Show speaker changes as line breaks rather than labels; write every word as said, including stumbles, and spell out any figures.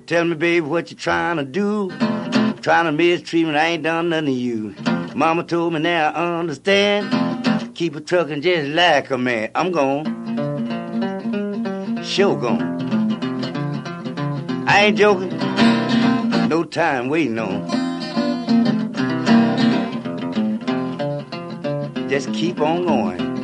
Tell me, baby, what you trying to do? Trying to mistreat me, I ain't done nothing to you. Mama told me now I understand. Keep a truckin' just like a man. I'm gone. Sure gone. I ain't joking. No time waiting on. Just keep on going.